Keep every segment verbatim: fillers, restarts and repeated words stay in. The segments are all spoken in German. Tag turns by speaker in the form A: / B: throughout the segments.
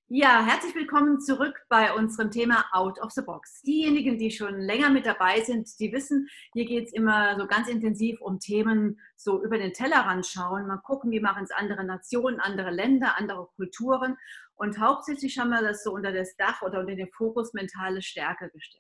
A: Ja, herzlich willkommen zurück bei unserem Thema Out of the Box. Diejenigen, die schon länger mit dabei sind, die wissen, hier geht es immer so ganz intensiv um Themen, so über den Tellerrand schauen, mal gucken, wie machen es andere Nationen, andere Länder, andere Kulturen. Und hauptsächlich haben wir das so unter das Dach oder unter den Fokus mentale Stärke gestellt.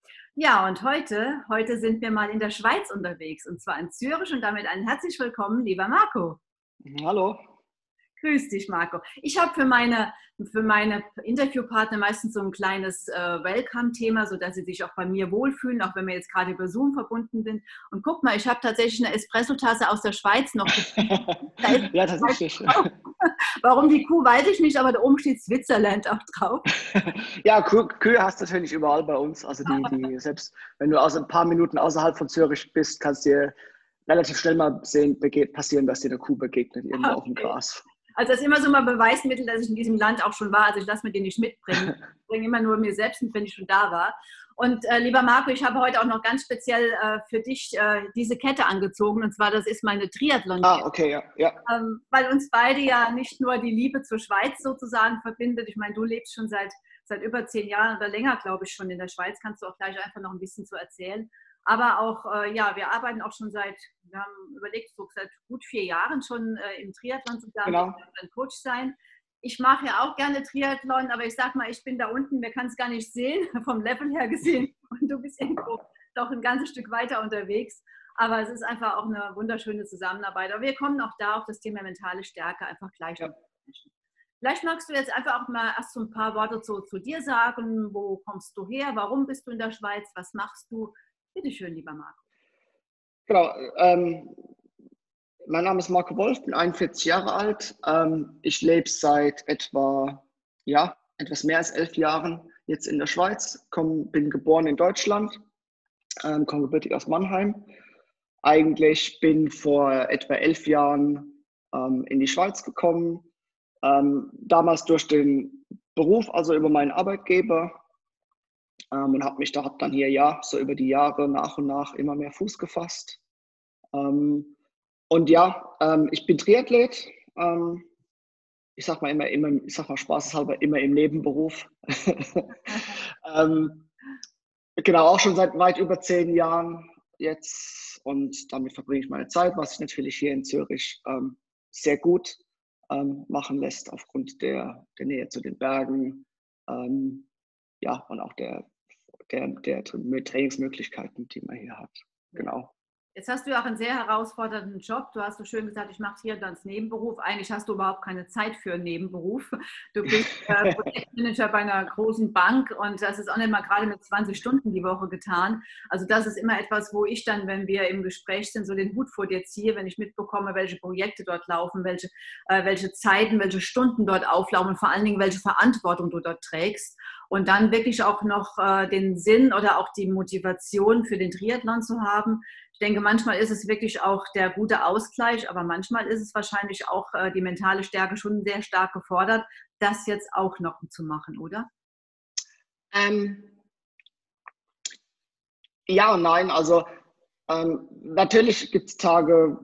A: Ja, und heute, heute sind wir mal in der Schweiz unterwegs, und zwar in Zürich, und damit ein herzlich willkommen, lieber Marco.
B: Hallo.
A: Grüß dich, Marco. Ich habe für meine, für meine Interviewpartner meistens so ein kleines äh, Welcome-Thema, sodass sie sich auch bei mir wohlfühlen, auch wenn wir jetzt gerade über Zoom verbunden sind. Und guck mal, ich habe tatsächlich eine Espresso-Tasse aus der Schweiz noch gefunden. Da ist
B: Ja, tatsächlich.
A: drauf. Warum die Kuh, weiß ich nicht, aber da oben steht Switzerland auch drauf.
B: Ja, Kü Kühe hast du natürlich überall bei uns. Also die, die, selbst wenn du aus ein paar Minuten außerhalb von Zürich bist, kannst dir relativ schnell mal sehen, passieren, dass dir eine Kuh begegnet irgendwo auf dem
A: Okay.
B: Gras.
A: Also das ist immer so mal Beweismittel, dass ich in diesem Land auch schon war. Also ich lasse mir den nicht mitbringen. Ich bringe immer nur mir selbst mit, wenn ich schon da war. Und äh, lieber Marco, ich habe heute auch noch ganz speziell äh, für dich äh, diese Kette angezogen. Und zwar, das ist meine
B: Ah,
A: Triathlon-Kette.
B: okay, ja, ja.
A: Ähm, weil uns beide ja nicht nur die Liebe zur Schweiz sozusagen verbindet. Ich meine, du lebst schon seit, seit über zehn Jahren oder länger, glaube ich, schon in der Schweiz. Kannst du auch gleich einfach noch ein bisschen zu erzählen. Aber auch, äh, ja, wir arbeiten auch schon seit, wir haben überlegt, so seit gut vier Jahren schon äh, im Triathlon zusammen.
B: Genau.
A: Ich kann Coach sein. Ich mache ja auch gerne Triathlon, aber ich sag mal, ich bin da unten, wir kann es gar nicht sehen, vom Level her gesehen. Und du bist irgendwo doch ein ganzes Stück weiter unterwegs. Aber es ist einfach auch eine wunderschöne Zusammenarbeit. Aber wir kommen auch da auf das Thema mentale Stärke einfach gleich noch
B: Ja.
A: zu sprechen. Vielleicht magst du jetzt einfach auch mal erst so ein paar Worte zu, zu dir sagen. Wo kommst du her? Warum bist du in der Schweiz? Was machst du? Bitte schön, lieber Marco.
B: Genau. Ähm, mein Name ist Marco Wolf, bin einundvierzig Jahre alt. Ähm, ich lebe seit etwa, ja, etwas mehr als elf Jahren jetzt in der Schweiz. Komm, bin geboren in Deutschland, ähm, komme gebürtig aus Mannheim. Eigentlich bin vor etwa elf Jahren ähm, in die Schweiz gekommen, ähm, damals durch den Beruf, also über meinen Arbeitgeber, ähm, und habe mich da hab dann hier ja so über die Jahre nach und nach immer mehr Fuß gefasst. Ähm, und ja, ähm, ich bin Triathlet. Ähm, ich sag mal immer, immer, ich sag mal spaßeshalber immer im Nebenberuf. ähm, Genau, auch schon seit weit über zehn Jahren jetzt, und damit verbringe ich meine Zeit, was sich natürlich hier in Zürich ähm, sehr gut ähm, machen lässt aufgrund der, der Nähe zu den Bergen, ähm, ja, und auch der, der, der Trainingsmöglichkeiten, die man hier hat.
A: Ja.
B: Genau.
A: Jetzt hast du ja auch einen sehr herausfordernden Job. Du hast so schön gesagt, ich mache hier als Nebenberuf. Eigentlich hast du überhaupt keine Zeit für einen Nebenberuf. Du bist äh, Projektmanager bei einer großen Bank, und das ist auch nicht mal gerade mit zwanzig Stunden die Woche getan. Also das ist immer etwas, wo ich dann, wenn wir im Gespräch sind, so den Hut vor dir ziehe, wenn ich mitbekomme, welche Projekte dort laufen, welche, äh, welche Zeiten, welche Stunden dort auflaufen und vor allen Dingen, welche Verantwortung du dort trägst. Und dann wirklich auch noch äh, den Sinn oder auch die Motivation für den Triathlon zu haben. Ich denke, manchmal ist es wirklich auch der gute Ausgleich, aber manchmal ist es wahrscheinlich auch äh, die mentale Stärke schon sehr stark gefordert, das jetzt auch noch zu machen, oder?
B: Ähm, ja und nein. Also ähm, natürlich gibt es Tage,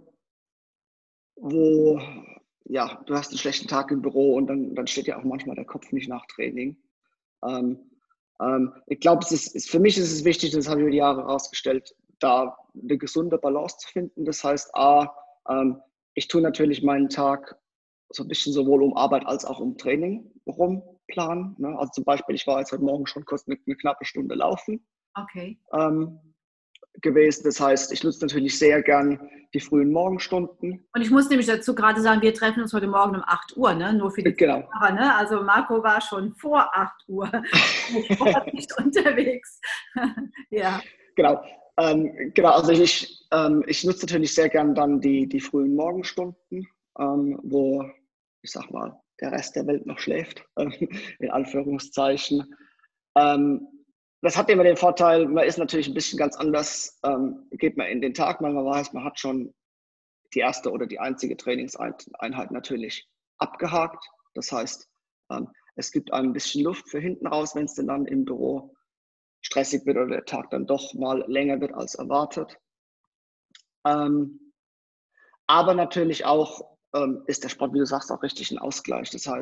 B: wo ja, du hast einen schlechten Tag im Büro, und dann, dann steht ja auch manchmal der Kopf nicht nach Training. Ähm, ähm, ich glaube, es ist, ist, für mich ist es wichtig, das habe ich über die Jahre herausgestellt, da eine gesunde Balance zu finden. Das heißt, A, ähm, ich tue natürlich meinen Tag so ein bisschen sowohl um Arbeit als auch um Training rum planen. Ne? Also zum Beispiel, ich war jetzt heute Morgen schon kurz eine, eine knappe Stunde laufen.
A: Okay.
B: Ähm, gewesen. Das heißt, ich nutze natürlich sehr gern die frühen Morgenstunden.
A: Und ich muss nämlich dazu gerade sagen, wir treffen uns heute Morgen um acht Uhr, ne? Nur für die
B: Genau.
A: Zuhörer, ne? Also Marco war schon vor acht Uhr sportlich unterwegs. Ja.
B: Genau. Ähm, genau, also ich, ähm, ich nutze natürlich sehr gern dann die, die frühen Morgenstunden, ähm, wo, ich sag mal, der Rest der Welt noch schläft, ähm, in Anführungszeichen. Ähm, das hat immer den Vorteil, man ist natürlich ein bisschen ganz anders, ähm, geht man in den Tag, weil man weiß, man hat schon die erste oder die einzige Trainingseinheit natürlich abgehakt. Das heißt, ähm, es gibt ein bisschen Luft für hinten raus, wenn es denn dann im Büro stressig wird oder der Tag dann doch mal länger wird als erwartet. Ähm, aber natürlich auch ähm, ist der Sport, wie du sagst, auch richtig ein Ausgleich. Das heißt,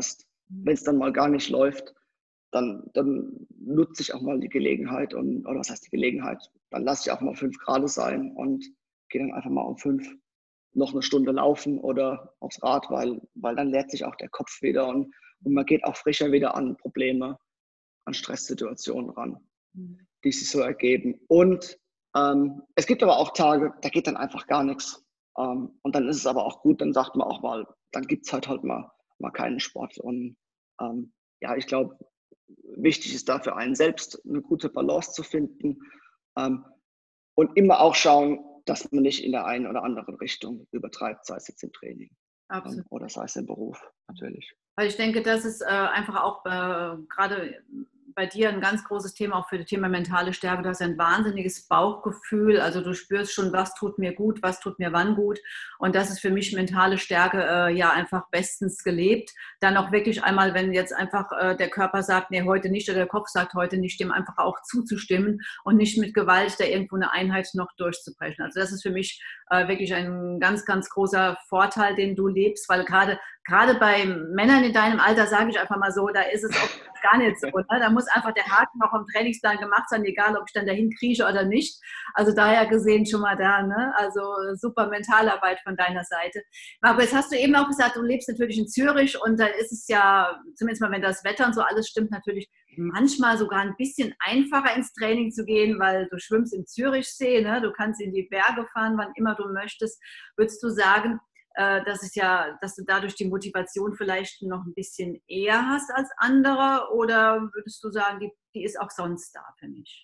B: wenn es dann mal gar nicht läuft, dann, dann nutze ich auch mal die Gelegenheit und, oder was heißt die Gelegenheit, dann lasse ich auch mal fünf Grad sein und gehe dann einfach mal um fünf noch eine Stunde laufen oder aufs Rad, weil, weil dann leert sich auch der Kopf wieder und, und man geht auch frischer wieder an Probleme, an Stresssituationen ran,
A: Mhm.
B: die sich so ergeben. Und ähm, es gibt aber auch Tage, da geht dann einfach gar nichts. Ähm, und dann ist es aber auch gut, dann sagt man auch mal, dann gibt es halt halt mal, mal keinen Sport. Und ähm, ja, ich glaube, wichtig ist da für einen selbst eine gute Balance zu finden ähm, und immer auch schauen, dass man nicht in der einen oder anderen Richtung übertreibt, sei es jetzt im Training ähm,
A: Absolut.
B: oder sei es im Beruf natürlich.
A: Weil ich denke, das ist äh, einfach auch äh, gerade bei dir ein ganz großes Thema, auch für das Thema mentale Stärke. Du hast ein wahnsinniges Bauchgefühl. Also du spürst schon, was tut mir gut, was tut mir wann gut. Und das ist für mich mentale Stärke äh, ja einfach bestens gelebt. Dann auch wirklich einmal, wenn jetzt einfach äh, der Körper sagt, nee, heute nicht, oder der Kopf sagt heute nicht, dem einfach auch zuzustimmen und nicht mit Gewalt da irgendwo eine Einheit noch durchzubrechen. Also das ist für mich äh, wirklich ein ganz, ganz großer Vorteil, den du lebst, weil gerade Gerade bei Männern in deinem Alter, sage ich einfach mal so, da ist es auch gar nicht so. Ne? Da muss einfach der Haken noch im Trainingsplan gemacht sein, egal ob ich dann dahin krieche oder nicht. Also daher gesehen schon mal da. Ne? Also super Mentalarbeit von deiner Seite. Aber jetzt hast du eben auch gesagt, du lebst natürlich in Zürich und dann ist es ja, zumindest mal wenn das Wetter und so alles stimmt, natürlich manchmal sogar ein bisschen einfacher ins Training zu gehen, weil du schwimmst im Zürichsee, ne? Du kannst in die Berge fahren, wann immer du möchtest. Würdest du sagen, das ist ja, dass du dadurch die Motivation vielleicht noch ein bisschen eher hast als andere, oder würdest du sagen, die, die ist auch sonst da für mich?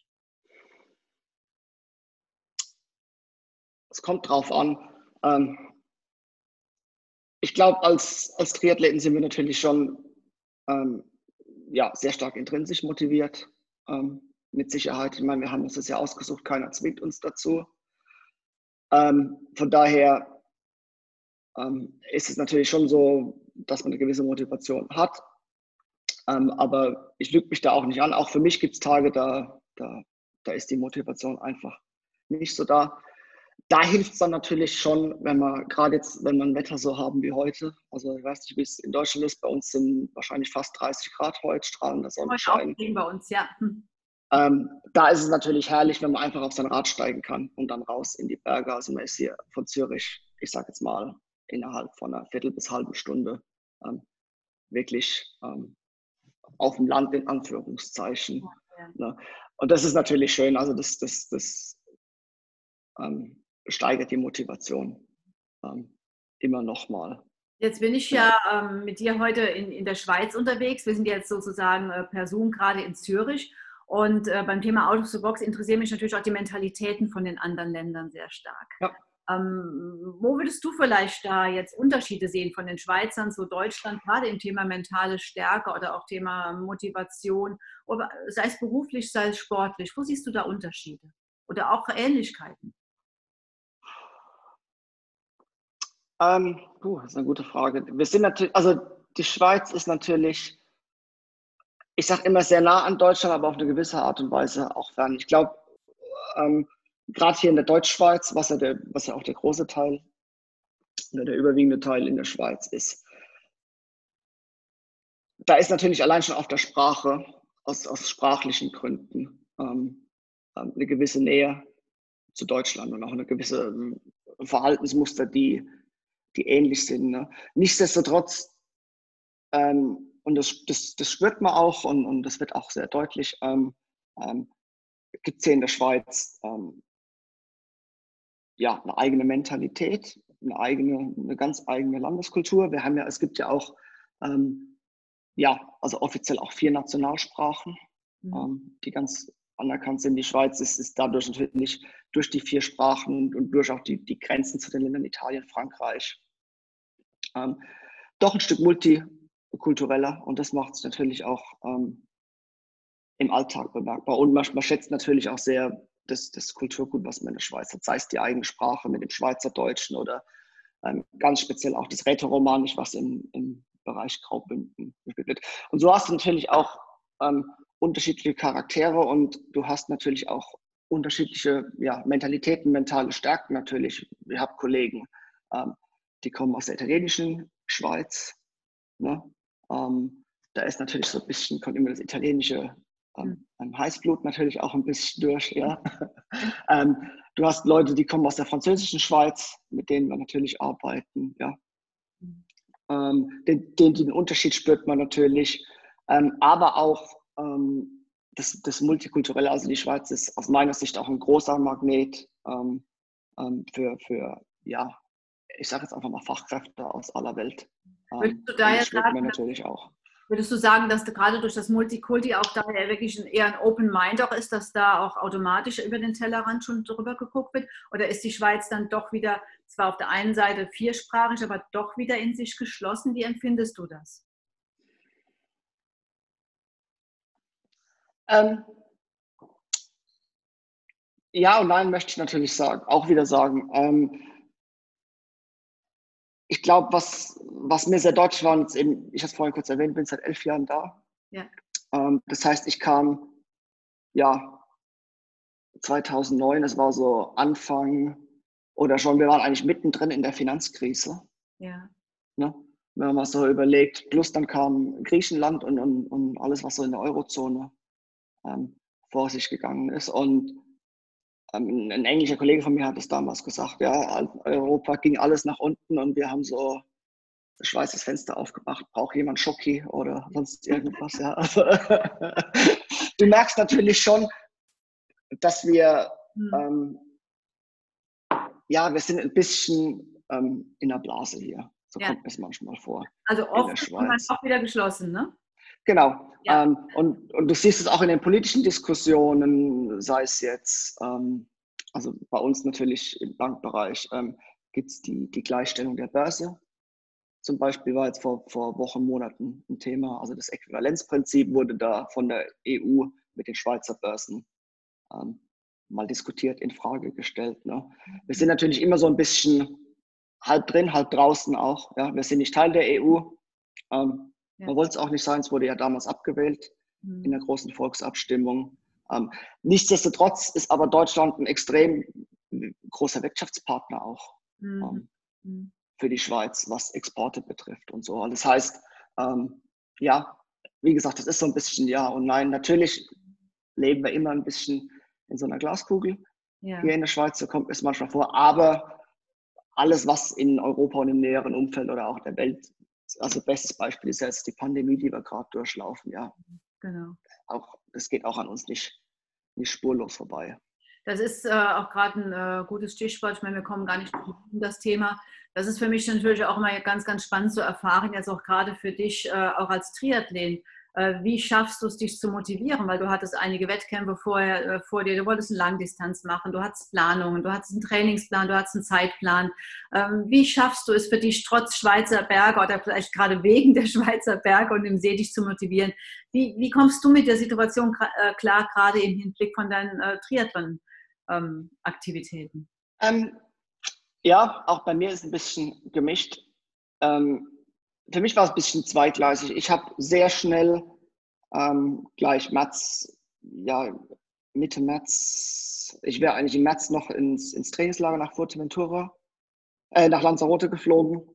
B: Es kommt drauf an. Ähm, ich glaube, als, als Triathleten sind wir natürlich schon ähm, ja, sehr stark intrinsisch motiviert. Ähm, mit Sicherheit. Ich meine, wir haben uns das ja ausgesucht, keiner zwingt uns dazu. Ähm, von daher ähm, ist es natürlich schon so, dass man eine gewisse Motivation hat. Ähm, aber ich lüge mich da auch nicht an. Auch für mich gibt es Tage, da, da, da ist die Motivation einfach nicht so da. Da hilft es dann natürlich schon, wenn man gerade jetzt, wenn wir ein Wetter so haben wie heute, also ich weiß nicht, wie es in Deutschland ist, bei uns sind wahrscheinlich fast dreißig Grad heute, strahlender
A: Heute auch
B: Sonnenschein.
A: bei uns, ja. Hm.
B: Ähm, da ist es natürlich herrlich, wenn man einfach auf sein Rad steigen kann und dann raus in die Berge. Also man ist hier von Zürich, ich sage jetzt mal, innerhalb von einer Viertel bis halben Stunde ähm, wirklich ähm, auf dem Land in Anführungszeichen.
A: Ja.
B: Ne? Und das ist natürlich schön. Also das, das, das ähm, steigert die Motivation ähm, immer noch mal.
A: Jetzt bin ich
B: Genau.
A: ja ähm, mit dir heute in, in der Schweiz unterwegs. Wir sind jetzt sozusagen äh, per Zoom gerade in Zürich. Und äh, beim Thema Out of the Box interessieren mich natürlich auch die Mentalitäten von den anderen Ländern sehr stark.
B: Ja.
A: Ähm, wo würdest du vielleicht da jetzt Unterschiede sehen von den Schweizern zu Deutschland, gerade im Thema mentale Stärke oder auch Thema Motivation, oder sei es beruflich, sei es sportlich? Wo siehst du da Unterschiede oder auch Ähnlichkeiten?
B: Ähm, puh, das ist eine gute Frage. Wir sind natürlich, also die Schweiz ist natürlich, ich sage immer sehr nah an Deutschland, aber auf eine gewisse Art und Weise auch fern. Ich glaube, ähm, gerade hier in der Deutschschweiz, was ja, der, was ja auch der große Teil oder der überwiegende Teil in der Schweiz ist, da ist natürlich allein schon auf der Sprache, aus, aus sprachlichen Gründen, ähm, eine gewisse Nähe zu Deutschland und auch eine gewisse ähm, Verhaltensmuster, die, die ähnlich sind. Ne? Nichtsdestotrotz, ähm, und das, das, das spürt man auch und, und das wird auch sehr deutlich, ähm, ähm, gibt es hier in der Schweiz ähm, ja, eine eigene Mentalität, eine eigene, eine ganz eigene Landeskultur. Wir haben ja, es gibt ja auch ähm, ja, also offiziell auch vier Nationalsprachen,
A: Mhm.
B: ähm, die ganz anerkannt sind. Die Schweiz ist, ist dadurch natürlich durch die vier Sprachen und, und durch auch die, die Grenzen zu den Ländern Italien, Frankreich ähm, doch ein Stück multikultureller und das macht es natürlich auch ähm, im Alltag bemerkbar. Und man, man schätzt natürlich auch sehr das, das Kulturgut, was man in der Schweiz hat, sei es die eigene Sprache mit dem Schweizerdeutschen oder ähm, ganz speziell auch das Rätoromanisch, was im, im Bereich Graubünden gespielt wird. Und so hast du natürlich auch ähm, unterschiedliche Charaktere und du hast natürlich auch unterschiedliche ja, Mentalitäten, mentale Stärken natürlich. Wir haben Kollegen, ähm, die kommen aus der italienischen Schweiz, ne? ähm, da ist natürlich so ein bisschen, kommt immer das italienische
A: Mhm.
B: ähm, Heißblut natürlich auch ein bisschen durch, ja. ähm, du hast Leute, die kommen aus der französischen Schweiz, mit denen wir natürlich arbeiten, ja. Ähm, den, den, den Unterschied spürt man natürlich, ähm, aber auch ähm, das, das Multikulturelle, also die Schweiz ist aus meiner Sicht auch ein großer Magnet ähm, ähm, für, für, ja, ich sage jetzt einfach mal Fachkräfte aus aller Welt.
A: Würdest
B: Ähm,
A: du da
B: und das
A: jetzt
B: spürt man
A: sagen,
B: natürlich auch.
A: würdest du sagen, dass du gerade durch das Multikulti auch da wirklich ein, eher ein Open Mind auch ist, dass da auch automatisch über den Tellerrand schon drüber geguckt wird? Oder ist die Schweiz dann doch wieder, zwar auf der einen Seite viersprachig, aber doch wieder in sich geschlossen? Wie empfindest du das?
B: Ähm, ja und nein, möchte ich natürlich sagen, auch wieder sagen. Ähm, ich glaube, was, was mir sehr deutlich war, jetzt eben, ich habe es vorhin kurz erwähnt, bin seit elf Jahren da.
A: Ja.
B: Ähm, das heißt, ich kam ja zweitausendneun, das war so Anfang oder schon, wir waren eigentlich mittendrin in der Finanzkrise.
A: Ja.
B: Ne? Wenn man mal so überlegt, plus dann kam Griechenland und, und, und alles, was so in der Eurozone ähm, vor sich gegangen ist. Und ähm, ein englischer Kollege von mir hat es damals gesagt, ja, Europa ging alles nach unten und wir haben so das Schweiß das Fenster aufgemacht, braucht jemand Schoki oder sonst irgendwas. Ja. Also, du merkst natürlich schon, dass wir,
A: Hm.
B: ähm, ja, wir sind ein bisschen ähm, in der Blase hier. So
A: Ja.
B: kommt mir es manchmal vor
A: Also
B: in der
A: offen und dann
B: Schweiz.
A: auch wieder geschlossen, ne?
B: Genau.
A: Ja.
B: Ähm, und, und du siehst es auch in den politischen Diskussionen, sei es jetzt, ähm, also bei uns natürlich im Bankbereich, ähm, gibt es die, die Gleichstellung der Börse. Zum Beispiel war jetzt vor, vor Wochen, Monaten ein Thema. Also das Äquivalenzprinzip wurde da von der E U mit den Schweizer Börsen ähm, mal diskutiert, in Frage gestellt. Ne? Wir sind natürlich immer so ein bisschen halb drin, halb draußen auch. Ja? Wir sind nicht Teil der E U. Ähm,
A: Ja.
B: man wollte es auch nicht sein, es wurde ja damals abgewählt in
A: Hm.
B: der großen Volksabstimmung. Ähm, nichtsdestotrotz ist aber Deutschland ein extrem großer Wirtschaftspartner auch.
A: Mhm.
B: Ähm,
A: Mhm.
B: für die Schweiz, was Exporte betrifft und so. Und das heißt, ähm, ja, wie gesagt, das ist so ein bisschen ja und nein. Natürlich leben wir immer ein bisschen in so einer Glaskugel.
A: Ja.
B: Hier in der Schweiz, so kommt es manchmal vor. Aber alles, was in Europa und im näheren Umfeld oder auch der Welt, also bestes Beispiel ist jetzt die Pandemie, die wir gerade durchlaufen. Ja,
A: Genau.
B: auch das geht auch an uns nicht, nicht spurlos vorbei.
A: Das ist äh, auch gerade ein äh, gutes Stichwort. Ich meine, wir kommen gar nicht um das Thema. Das ist für mich natürlich auch immer ganz, ganz spannend zu erfahren, jetzt auch gerade für dich, äh, auch als Triathlet. Äh, wie schaffst du es, dich zu motivieren? Weil du hattest einige Wettkämpfe vorher, äh, vor dir, du wolltest eine Langdistanz machen, du hattest Planungen, du hattest einen Trainingsplan, du hattest einen Zeitplan. Ähm, wie schaffst du es für dich, trotz Schweizer Berge oder vielleicht gerade wegen der Schweizer Berge und dem See, dich zu motivieren? Wie, wie kommst du mit der Situation äh, klar, gerade im Hinblick von deinen äh, Triathlon? Ähm, Aktivitäten?
B: Ähm, ja, auch bei mir ist ein bisschen gemischt. Ähm, für mich war es ein bisschen zweigleisig. Ich habe sehr schnell ähm, gleich März, ja, Mitte März, ich wäre eigentlich im März noch ins, ins Trainingslager nach Fuerteventura, äh, nach Lanzarote geflogen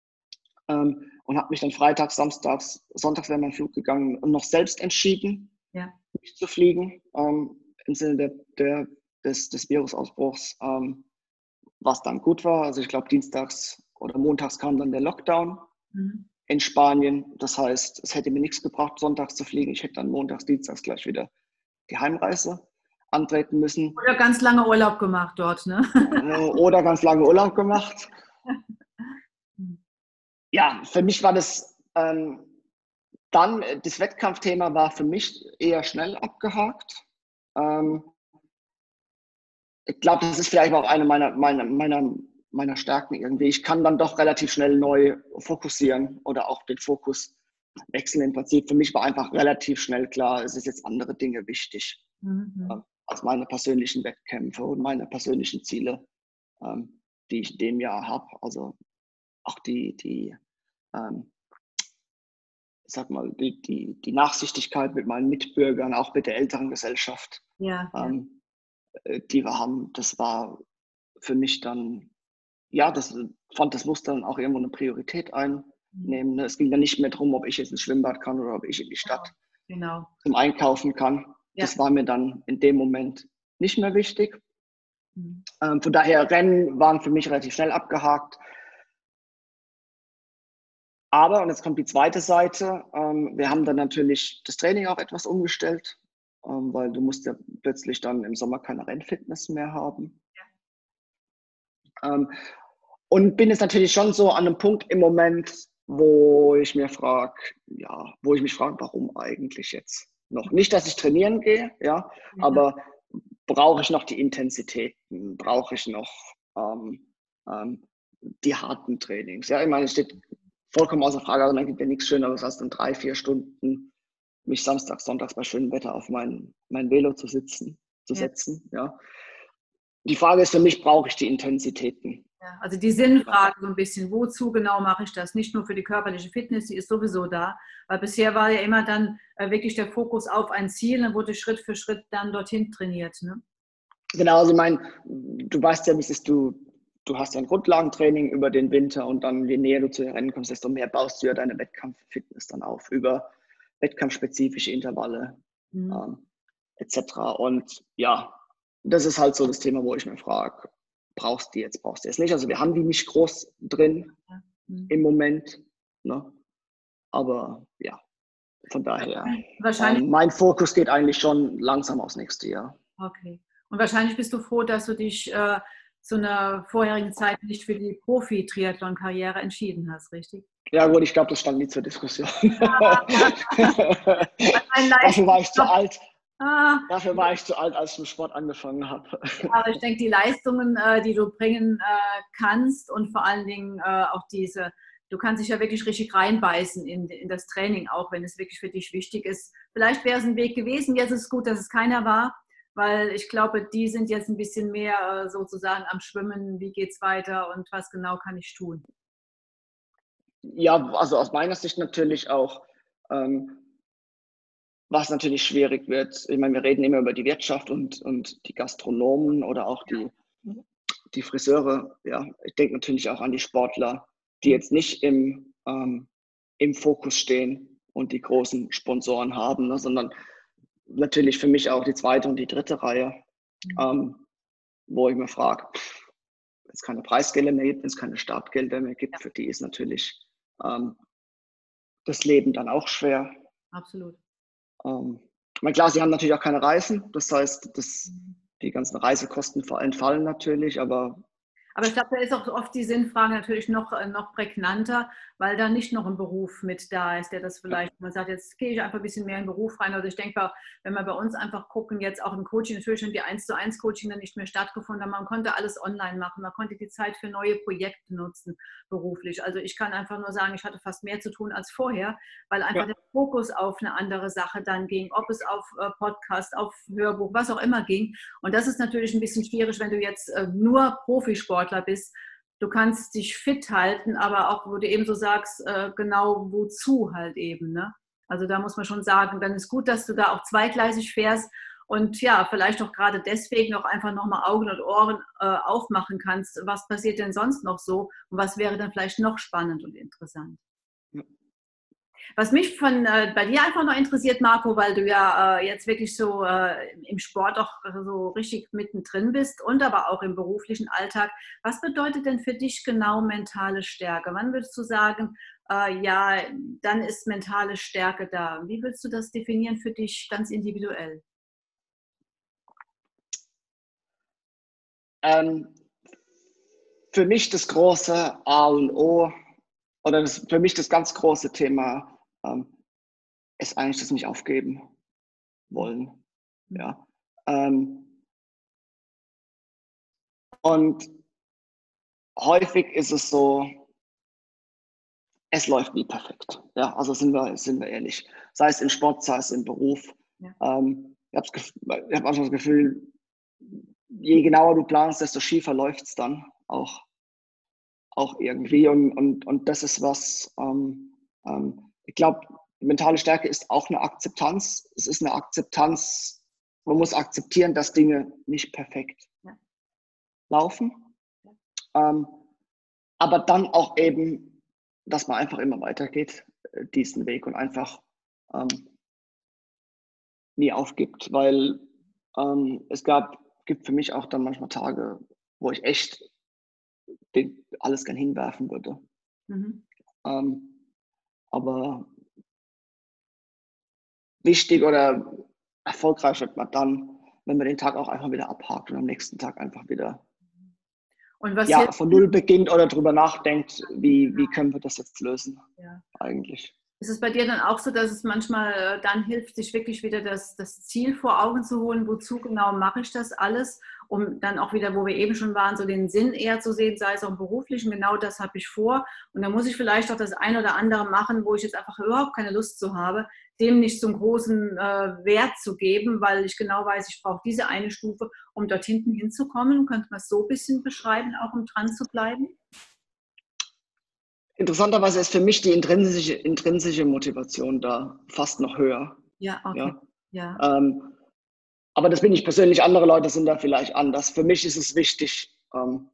B: ähm, und habe mich dann freitags, samstags, sonntags wäre mein Flug gegangen und noch selbst entschieden,
A: Ja.
B: nicht zu fliegen, ähm, im Sinne der, der, des, des Virusausbruchs, ähm, was dann gut war. Also ich glaube, dienstags oder montags kam dann der Lockdown
A: Mhm.
B: in Spanien. Das heißt, es hätte mir nichts gebracht, sonntags zu fliegen. Ich hätte dann montags, dienstags gleich wieder die Heimreise antreten müssen
A: Oder ganz lange Urlaub gemacht dort, ne?
B: äh, oder ganz lange Urlaub gemacht. Ja, für mich war das ähm, dann, das Wettkampfthema war für mich eher schnell abgehakt. Ähm, ich glaube, das ist vielleicht auch eine meiner, meiner, meiner, meiner Stärken irgendwie. Ich kann dann doch relativ schnell neu fokussieren oder auch den Fokus wechseln. Im Prinzip für mich war einfach relativ schnell klar, es ist jetzt andere Dinge wichtig äh,
A: Mhm.
B: als meine persönlichen Wettkämpfe und meine persönlichen Ziele, ähm, die ich in dem Jahr habe. Also auch die, die ähm, ich sag mal, die, die, die Nachsichtigkeit mit meinen Mitbürgern, auch mit der älteren Gesellschaft,
A: Ja, ja.
B: ähm, die wir haben, das war für mich dann, ja, das fand das Muster dann auch irgendwo eine Priorität ein. nehmen. Ne? Es ging dann nicht mehr darum, ob ich jetzt ins Schwimmbad kann oder ob ich in die Stadt
A: Genau.
B: zum Einkaufen kann.
A: Ja.
B: Das war mir dann in dem Moment nicht mehr wichtig.
A: Mhm.
B: Ähm, von daher, Rennen waren für mich relativ schnell abgehakt. Aber, und jetzt kommt die zweite Seite, ähm, wir haben dann natürlich das Training auch etwas umgestellt, ähm, weil du musst ja plötzlich dann im Sommer keine Rennfitness mehr haben. Ja. Ähm, und bin jetzt natürlich schon so an einem Punkt im Moment, wo ich mir frage, ja, wo ich mich frage, warum eigentlich jetzt noch? Nicht, dass ich trainieren gehe, ja, ja. Aber brauche ich noch die Intensitäten? Brauche ich noch ähm, ähm, die harten Trainings? Ja, ich meine, es steht vollkommen außer Frage, also man gibt ja nichts Schöneres, als dann drei, vier Stunden mich samstags, sonntags bei schönem Wetter auf mein, mein Velo zu sitzen, zu ja. setzen, ja. Die Frage ist für mich, brauche ich die Intensitäten?
A: Ja, also die Sinnfrage so ein bisschen, wozu genau mache ich das? Nicht nur für die körperliche Fitness, die ist sowieso da, weil bisher war ja immer dann äh, wirklich der Fokus auf ein Ziel, dann wurde Schritt für Schritt dann dorthin trainiert. Ne?
B: Genau, also ich meine, du weißt ja, wie es ist, du, du hast ja ein Grundlagentraining über den Winter und dann, je näher du zu den Rennen kommst, desto mehr baust du ja deine Wettkampffitness dann auf, über wettkampfspezifische Intervalle mhm. ähm, et cetera. Und ja, das ist halt so das Thema, wo ich mir frage, brauchst du die jetzt, brauchst du jetzt nicht? Also wir haben die nicht groß drin ja. mhm. im Moment, ne? Aber ja, von daher,
A: wahrscheinlich,
B: ähm, mein Fokus geht eigentlich schon langsam aufs nächste Jahr.
A: Okay. Und wahrscheinlich bist du froh, dass du dich äh, zu einer vorherigen Zeit nicht für die Profi-Triathlon-Karriere entschieden hast, richtig?
B: Ja gut, ich glaube, das stand nie zur Diskussion. Dafür war ich zu alt. Ah. Dafür war ich zu alt, als ich mit Sport angefangen habe.
A: Aber ich denke, die Leistungen, äh, die du bringen äh, kannst und vor allen Dingen äh, auch diese, du kannst dich ja wirklich richtig reinbeißen in, in das Training, auch wenn es wirklich für dich wichtig ist. Vielleicht wäre es ein Weg gewesen, jetzt ist es gut, dass es keiner war, weil ich glaube, die sind jetzt ein bisschen mehr äh, sozusagen am Schwimmen, wie geht es weiter und was genau kann ich tun.
B: Ja, also aus meiner Sicht natürlich auch, ähm, was natürlich schwierig wird. Ich meine, wir reden immer über die Wirtschaft und, und die Gastronomen oder auch die, die Friseure. Ja, ich denke natürlich auch an die Sportler, die jetzt nicht im, ähm, im Fokus stehen und die großen Sponsoren haben, ne, sondern natürlich für mich auch die zweite und die dritte Reihe, mhm. ähm, wo ich mir frage, wenn es keine Preisgelder mehr gibt, wenn es keine Startgelder mehr gibt, für die ist natürlich ähm, das Leben dann auch schwer.
A: Absolut.
B: Ähm, ich meine, klar, sie haben natürlich auch keine Reisen, das heißt, das, die ganzen Reisekosten entfallen natürlich, aber
A: Aber ich glaube, da ist auch oft die Sinnfrage natürlich noch, noch prägnanter, weil da nicht noch ein Beruf mit da ist, der das vielleicht, man sagt, jetzt gehe ich einfach ein bisschen mehr in den Beruf rein. Also ich denke, wenn wir bei uns einfach gucken, jetzt auch im Coaching, natürlich schon die eins zu eins Coaching dann nicht mehr stattgefunden haben, man konnte alles online machen, man konnte die Zeit für neue Projekte nutzen, beruflich. Also ich kann einfach nur sagen, ich hatte fast mehr zu tun als vorher, weil einfach ja. der Fokus auf eine andere Sache dann ging, ob es auf Podcast, auf Hörbuch, was auch immer ging. Und das ist natürlich ein bisschen schwierig, wenn du jetzt nur Profisport bist. Du kannst dich fit halten, aber auch, wo du eben so sagst, äh, genau wozu halt eben. Ne? Also da muss man schon sagen, dann ist gut, dass du da auch zweigleisig fährst und ja, vielleicht auch gerade deswegen auch einfach nochmal Augen und Ohren äh, aufmachen kannst. Was passiert denn sonst noch so und was wäre dann vielleicht noch spannend und interessant? Ja. Was mich von äh, bei dir einfach noch interessiert, Marco, weil du ja äh, jetzt wirklich so äh, im Sport auch so richtig mittendrin bist und aber auch im beruflichen Alltag. Was bedeutet denn für dich genau mentale Stärke? Wann würdest du sagen, äh, ja, dann ist mentale Stärke da? Wie willst du das definieren für dich ganz individuell?
B: Ähm, für mich das große A und O oder das, für mich das ganz große Thema ähm, ist eigentlich das nicht aufgeben wollen. Ja. Ähm, und häufig ist es so, es läuft nie perfekt. Ja, also sind wir, sind wir ehrlich. Sei es im Sport, sei es im Beruf. Ja. Ähm, ich habe hab manchmal das Gefühl, je genauer du planst, desto schiefer läuft es dann auch, auch irgendwie. Und, und, und das ist was, ähm, ähm, ich glaube, mentale Stärke ist auch eine Akzeptanz. Es ist eine Akzeptanz, man muss akzeptieren, dass Dinge nicht perfekt ja. laufen. Ja. Ähm, aber dann auch eben dass man einfach immer weitergeht, äh, diesen Weg und einfach ähm, nie aufgibt, weil ähm, es gab, gibt für mich auch dann manchmal Tage, wo ich echt den, alles gern hinwerfen würde.
A: Mhm.
B: Ähm, aber wichtig oder erfolgreich wird man dann, wenn man den Tag auch einfach wieder abhakt und am nächsten Tag einfach wieder
A: Und was
B: ja,
A: hilft
B: von
A: dir?
B: null beginnt oder drüber nachdenkt, wie, wie können wir das jetzt lösen
A: Ja.
B: eigentlich.
A: Ist es bei dir dann auch so, dass es manchmal äh, dann hilft, sich wirklich wieder das, das Ziel vor Augen zu holen, wozu genau mache ich das alles, um dann auch wieder, wo wir eben schon waren, so den Sinn eher zu sehen, sei es auch im Beruflichen, genau das habe ich vor. Und dann muss ich vielleicht auch das ein oder andere machen, wo ich jetzt einfach überhaupt keine Lust zu habe, dem nicht so einen großen äh, Wert zu geben, weil ich genau weiß, ich brauche diese eine Stufe, um dort hinten hinzukommen. Könnte man es so ein bisschen beschreiben, auch um dran zu bleiben?
B: Interessanterweise ist für mich die intrinsische, intrinsische Motivation da fast noch höher.
A: Ja, okay.
B: Ja?
A: Ja.
B: Ähm, aber das bin ich persönlich, andere Leute sind da vielleicht anders. Für mich ist es wichtig, ähm,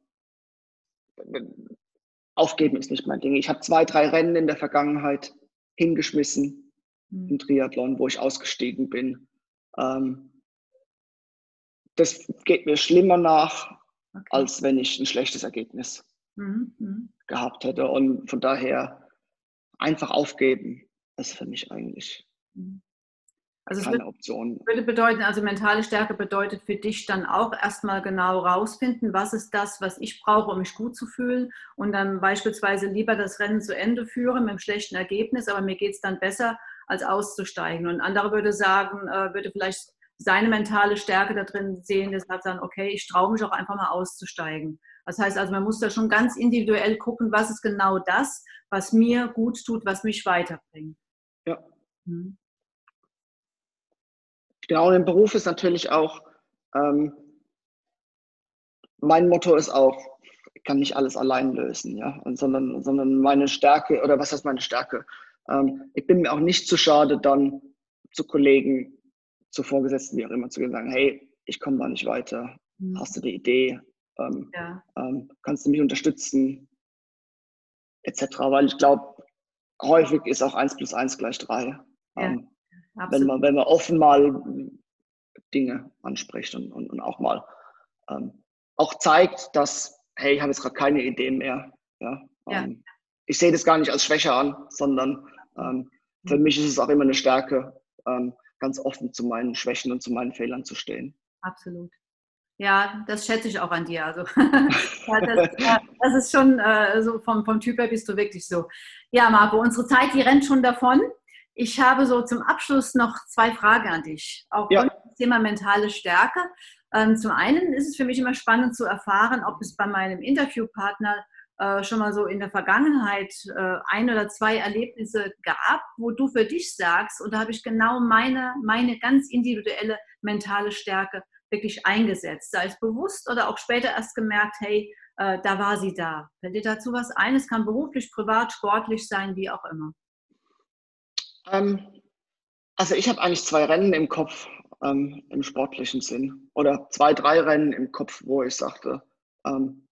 B: aufgeben ist nicht mein Ding. Ich habe zwei, drei Rennen in der Vergangenheit hingeschmissen
A: Hm.
B: im Triathlon, wo ich ausgestiegen bin. Ähm, das geht mir schlimmer nach,
A: Okay.
B: als wenn ich ein schlechtes Ergebnis
A: Mhm. Mhm.
B: gehabt hätte. Und von daher einfach aufgeben, ist für mich eigentlich
A: Mhm. Also es wird
B: keine Option.
A: Würde bedeuten, also mentale Stärke bedeutet für dich dann auch erstmal genau rausfinden, was ist das, was ich brauche, um mich gut zu fühlen und dann beispielsweise lieber das Rennen zu Ende führen mit einem schlechten Ergebnis, aber mir geht es dann besser, als auszusteigen. Und ein anderer würde sagen, äh, würde vielleicht seine mentale Stärke da drin sehen, der sagt dann, okay, ich traue mich auch einfach mal auszusteigen. Das heißt also, man muss da schon ganz individuell gucken, was ist genau das, was mir gut tut, was mich weiterbringt.
B: Ja.
A: Hm.
B: Genau, und im Beruf ist natürlich auch, ähm, mein Motto ist auch, ich kann nicht alles allein lösen, ja, und, sondern, sondern meine Stärke, oder was heißt meine Stärke? Ähm, ich bin mir auch nicht zu schade, dann zu Kollegen, zu Vorgesetzten, wie auch immer, zu gehen, sagen, hey, ich komme da nicht weiter,
A: Hm.
B: hast du die Idee, ähm,
A: Ja,
B: ähm, kannst du mich unterstützen, et cetera. Weil ich glaube, häufig ist auch eins plus eins gleich drei.
A: ja,
B: Ähm, wenn
A: absolut.
B: man, wenn man offen mal Dinge anspricht und, und, und auch mal ähm, auch zeigt, dass, hey, ich habe jetzt gerade keine Idee mehr. Ja?
A: Ja.
B: Ähm, ich sehe das gar nicht als Schwäche an, sondern ähm, für mich ist es auch immer eine Stärke, ähm, ganz offen zu meinen Schwächen und zu meinen Fehlern zu stehen.
A: Absolut. Ja, das schätze ich auch an dir. Also, ja, das, äh, das ist schon äh, so vom, vom Typ her bist du wirklich so. Ja, Marco, unsere Zeit, die rennt schon davon. Ich habe so zum Abschluss noch zwei Fragen an dich, auch rund
B: Ja,
A: um das Thema mentale Stärke. Ähm, zum einen ist es für mich immer spannend zu erfahren, ob es bei meinem Interviewpartner äh, schon mal so in der Vergangenheit äh, ein oder zwei Erlebnisse gab, wo du für dich sagst, und da habe ich genau meine, meine ganz individuelle mentale Stärke wirklich eingesetzt, sei es bewusst oder auch später erst gemerkt, hey, äh, da war sie da. Fällt dir dazu was ein? Es kann beruflich, privat, sportlich sein, wie auch immer.
B: ähm, also ich habe eigentlich zwei Rennen im Kopf ähm, im sportlichen Sinn oder zwei, drei Rennen im Kopf, wo ich sagte, ähm,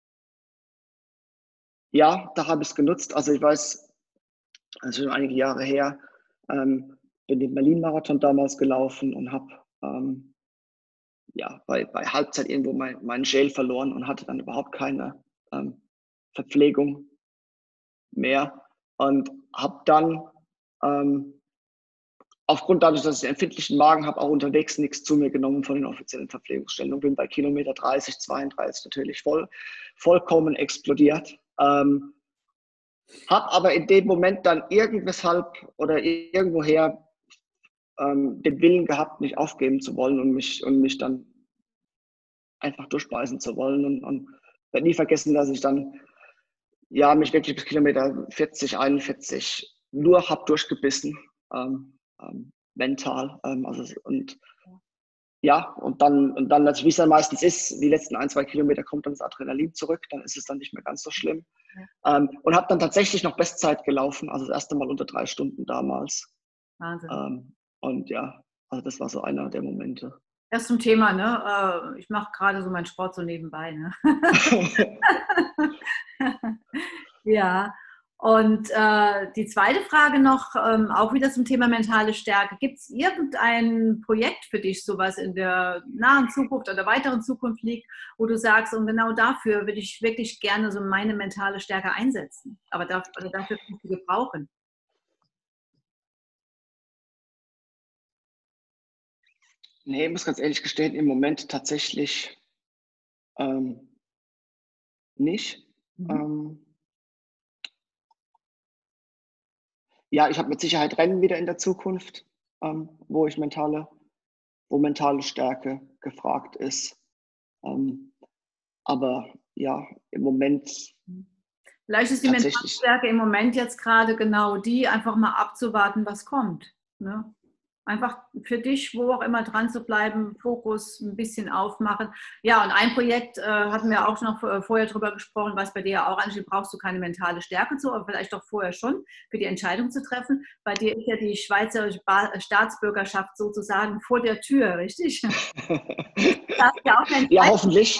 B: ja, da habe ich es genutzt. Also ich weiß, also schon einige Jahre her, ähm, bin den Berlin-Marathon damals gelaufen und habe ähm, ja, bei, bei Halbzeit irgendwo mein, meinen Gel verloren und hatte dann überhaupt keine ähm, Verpflegung mehr und habe dann ähm, aufgrund dadurch, dass ich einen empfindlichen Magen habe, auch unterwegs nichts zu mir genommen von den offiziellen Verpflegungsstellen und bin bei Kilometer dreißig, zweiunddreißig natürlich voll, vollkommen explodiert. Ähm, habe aber in dem Moment dann irgendweshalb oder irgendwoher ähm, den Willen gehabt, nicht aufgeben zu wollen und mich, und mich dann einfach durchbeißen zu wollen. Und, und werde nie vergessen, dass ich dann ja, mich wirklich bis Kilometer vierzig, einundvierzig nur habe durchgebissen, ähm, ähm, mental. Ähm, also, und ja, und dann, und dann, wie es dann meistens ist, die letzten ein, zwei Kilometer kommt dann das Adrenalin zurück, dann ist es dann nicht mehr ganz so schlimm.
A: Ja,
B: Ähm, und habe dann tatsächlich noch Bestzeit gelaufen, also das erste Mal unter drei Stunden damals.
A: Wahnsinn.
B: Ähm, und ja, also das war so einer der Momente.
A: Das zum Thema, ne? Ich mache gerade so meinen Sport so nebenbei, ne? Ja. Und äh, die zweite Frage noch, ähm, auch wieder zum Thema mentale Stärke. Gibt es irgendein Projekt für dich, sowas in der nahen Zukunft oder weiteren Zukunft liegt, wo du sagst, und genau dafür würde ich wirklich gerne so meine mentale Stärke einsetzen, aber dafür, oder dafür kann ich sie gebrauchen?
B: Nee, ich muss ganz ehrlich gestehen, im Moment tatsächlich ähm, nicht.
A: Mhm.
B: Ähm, ja, ich habe mit Sicherheit Rennen wieder in der Zukunft, ähm, wo ich mentale, wo mentale Stärke gefragt ist. Ähm, aber ja, im Moment
A: Vielleicht ist die mentale
B: tatsächlich.
A: Stärke im Moment jetzt gerade genau die, einfach mal abzuwarten, was kommt. Ne? Einfach für dich, wo auch immer dran zu bleiben, Fokus ein bisschen aufmachen. Ja, und ein Projekt äh, hatten wir auch noch äh, vorher drüber gesprochen, was bei dir ja auch ansteht, brauchst du keine mentale Stärke zu, aber vielleicht doch vorher schon, für die Entscheidung zu treffen. Bei dir ist ja die schweizerische ba Staatsbürgerschaft sozusagen vor der Tür, richtig? Das ist ja auch eine
B: Ja,
A: Entscheidung.
B: hoffentlich.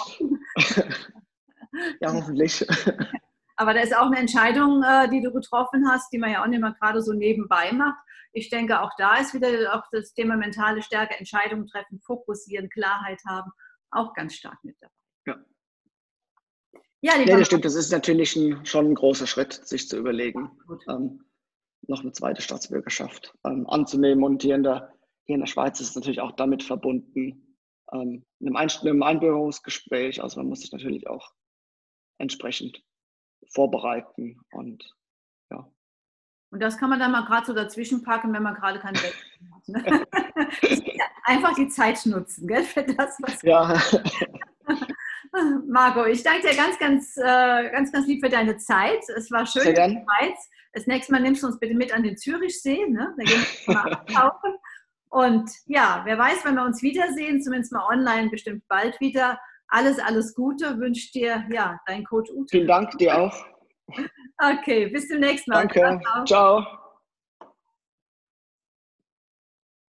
B: Ja, hoffentlich.
A: Aber da ist auch eine Entscheidung, äh, die du getroffen hast, die man ja auch nicht mal gerade so nebenbei macht. Ich denke, auch da ist wieder auch das Thema mentale Stärke, Entscheidungen treffen, fokussieren, Klarheit haben, auch ganz stark mit dabei.
B: Ja.
A: Ja,
B: Nee,
A: lieber
B: das
A: Mann,
B: stimmt. Das ist natürlich ein, schon ein großer Schritt, sich zu überlegen,
A: gut.
B: ähm, noch eine zweite Staatsbürgerschaft ähm, anzunehmen. Und hier in, der, hier in der Schweiz ist es natürlich auch damit verbunden, ähm, mit einem, Ein mit einem Einbürgerungsgespräch. Also man muss sich natürlich auch entsprechend vorbereiten. Und ja.
A: Und das kann man dann mal gerade so dazwischen packen, wenn man gerade keine Wechsel hat. Ne? Einfach die Zeit nutzen, gell, für das, was
B: Ja.
A: Marco, ich danke dir ganz, ganz, äh, ganz, ganz lieb für deine Zeit. Es war schön
B: Sehr
A: in der
B: gern.
A: Schweiz. Das nächste Mal nimmst du uns bitte mit an den Zürichsee. Ne? Da gehen wir mal abtauchen. Und ja, wer weiß, wenn wir uns wiedersehen, zumindest mal online, bestimmt bald wieder. Alles, alles Gute wünscht dir, ja, dein Coach Ute.
B: Vielen Dank, dir auch.
A: Okay, bis zum nächsten Mal. Ciao,
B: Danke.
A: ciao.
B: Ciao.